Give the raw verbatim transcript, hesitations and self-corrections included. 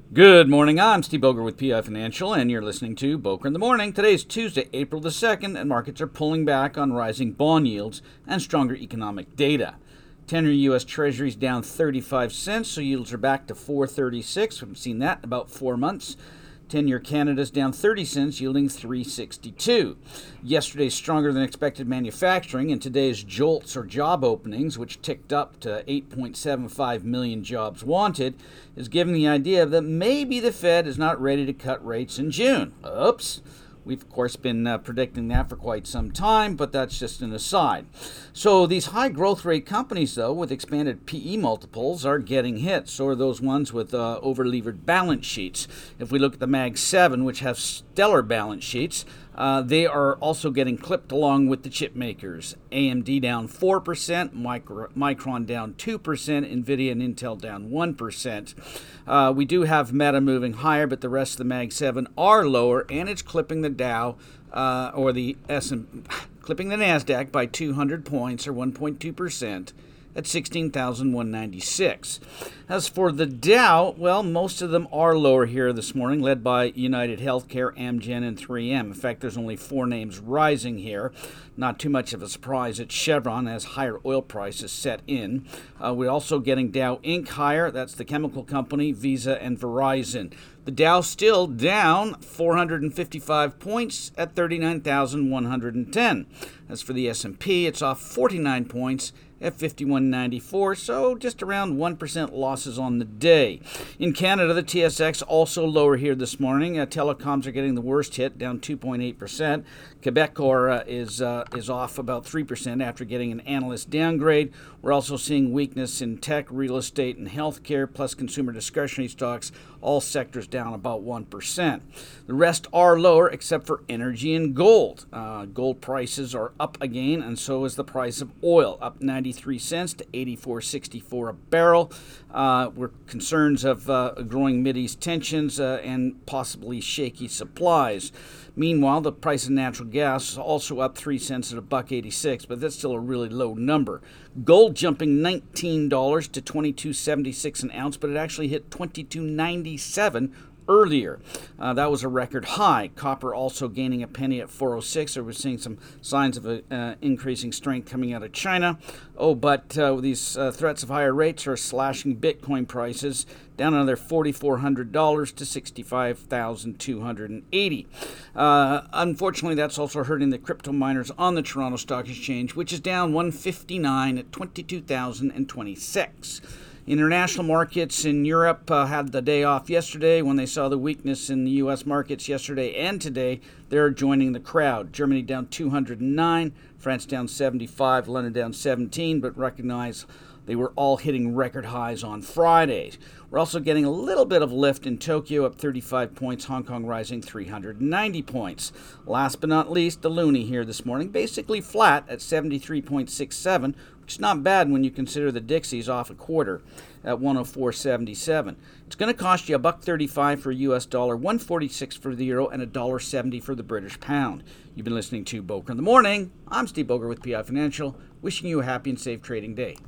Good morning, I'm Steve Boger with P I Financial, and you're listening to Boger in the Morning. Today is Tuesday, April the second, and markets are pulling back on rising bond yields and stronger economic data. ten-year U S Treasuries down thirty-five cents, so yields are back to four thirty-six. We haven't seen that in about four months. ten-year Canada's down thirty cents, yielding three sixty-two. Yesterday's stronger than expected manufacturing and today's JOLTS or job openings, which ticked up to eight point seven five million jobs wanted, is giving the idea that maybe the Fed is not ready to cut rates in June. Oops. We've, of course, been uh, predicting that for quite some time, but that's just an aside. So these high growth rate companies, though, with expanded P E multiples are getting hit. So are those ones with uh, over-levered balance sheets. If we look at the Mag seven, which have stellar balance sheets, uh, they are also getting clipped along with the chip makers. A M D down four percent, Micro- Micron down two percent, NVIDIA and Intel down one percent. Uh, we do have Meta moving higher, but the rest of the Mag seven are lower, and it's clipping the Dow uh, or the S and P, clipping the NASDAQ by two hundred points or one point two percent at sixteen thousand one hundred ninety-six. As for the Dow, well, most of them are lower here this morning, led by United Healthcare, Amgen, and three M. In fact, there's only four names rising here. Not too much of a surprise at Chevron as higher oil prices set in. Uh, we're also getting Dow Incorporated higher. That's the chemical company, Visa, and Verizon. The Dow still down four hundred fifty-five points at thirty-nine thousand one hundred ten. As for the S and P, it's off forty-nine points at fifty-one ninety-four, so just around one percent losses on the day. In Canada, the T S X also lower here this morning. Uh, telecoms are getting the worst hit, down two point eight percent. Quebecor uh, is uh, is off about three percent after getting an analyst downgrade. We're also seeing weakness in tech, real estate, and healthcare, plus consumer discretionary stocks, all sectors down about one percent. The rest are lower except for energy and gold. Uh, gold prices are up again, and so is the price of oil, up ninety-three cents to eighty-four sixty-four a barrel. Uh, we're concerns of uh, growing Mideast tensions uh, and possibly shaky supplies. Meanwhile, the price of natural gas is also up three cents at a buck eighty-six, but that's still a really low number. Gold jumping nineteen dollars to twenty-two seventy-six an ounce, but it actually hit twenty-two ninety-seven earlier. Uh, that was a record high. Copper also gaining a penny at four oh six. So we're seeing some signs of a, uh, increasing strength coming out of China. Oh, but uh, these uh, threats of higher rates are slashing Bitcoin prices down another four thousand four hundred dollars to sixty-five thousand two hundred eighty dollars. Uh, unfortunately, that's also hurting the crypto miners on the Toronto Stock Exchange, which is down one fifty-nine at twenty-two thousand twenty-six. International markets in Europe uh, had the day off yesterday. When they saw the weakness in the U S markets yesterday and today, they're joining the crowd. Germany down two hundred nine, France down seventy-five, London down seventeen, but recognize they were all hitting record highs on Fridays. We're also getting a little bit of lift in Tokyo, up thirty-five points, Hong Kong rising three hundred ninety points. Last but not least, the loonie here this morning, basically flat at seventy-three point six seven, which is not bad when you consider the Dixie's off a quarter at one oh four seventy-seven. It's going to cost you a buck thirty-five for a U S dollar, one forty-six for the euro, and a dollar seventy for the British pound. You've been listening to Boger in the Morning. I'm Steve Boger with P I Financial, wishing you a happy and safe trading day.